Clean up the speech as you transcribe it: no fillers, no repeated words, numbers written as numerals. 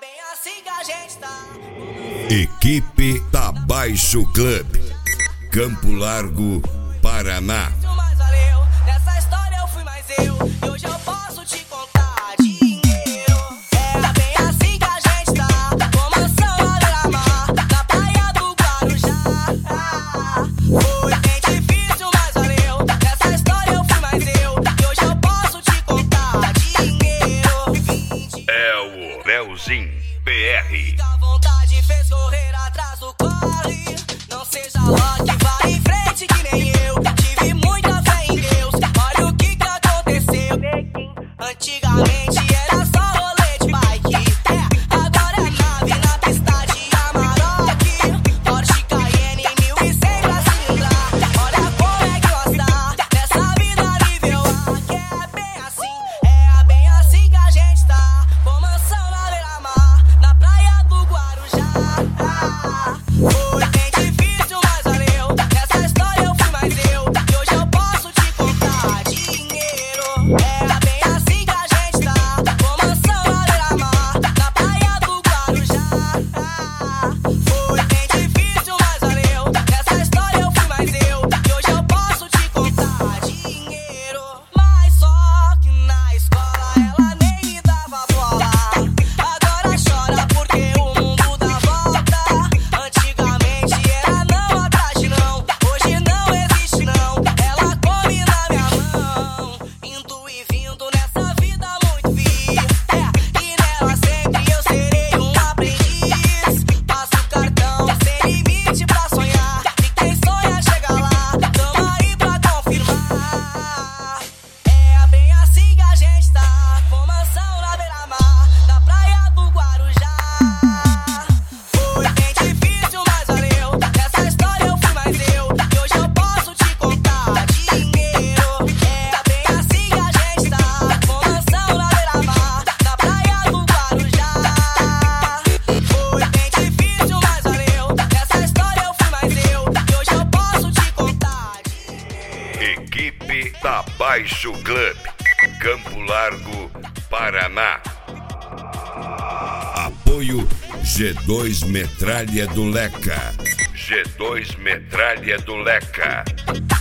bem assim que a gente tá. Equipe Tabaixo Club, Campo Largo, Paraná. Mas valeu, nessa história eu fui mais eu. E hoje eu posso te contar dinheiro. É bem assim que a gente tá. Com mansão à beira-mar, na praia do Guarujá. Foi bem difícil, mas valeu. Nessa história eu fui mais eu. E hoje eu posso te contar dinheiro. É o Leozinho PR. A vontade fez correr atrás do corre. Não seja rock, vai em frente que nem eu. Tive muita fé em Deus. Olha o que aconteceu. Antigamente era só rolê de bike. Agora é nave na pista de Amarok. Porsche Cayenne 1100 pra cilindrar. Olha como é que gosta dessa vida nível A. Que é bem assim que a gente tá. Com mansão na beira-mar, na praia do Guarujá. Foi bem difícil, mas valeu. Nessa história eu fui mais eu. E hoje eu posso te contar dinheiro. Era bem assim que a gente tá. Com mansão na beira-mar, na praia do Guarujá. Foi bem difícil, mas valeu. Nessa história eu fui mais eu. E hoje eu posso te contar dinheiro. Mas só que na escola ela nem me dava bola. Agora chora porque o mundo dá volta. Antigamente era não atrás de não. Hoje não existe não. Ela come na minha mão. Indo e vindo nessa vida muito vi. E nela sempre eu serei um aprendiz. Passo o cartão sem limite pra sonhar. E quem sonha chega lá. Tamo aí pra confirmar. É bem assim que a gente tá. Com mansão na beira-mar, na praia do Guarujá. Foi bem difícil, mas valeu. Nessa história eu fui mais eu. E hoje eu posso te contar dinheiro. É bem assim que a gente tá. Com mansão na beira-mar, na praia do Guarujá. Foi bem difícil, mas valeu. Nessa história eu fui mais eu. E hoje eu posso te contar dinheiro. Equipe Tabaixo Club, Campo Largo, Paraná. Apoio G2 Metralha do Leca. G2 Metralha do Leca.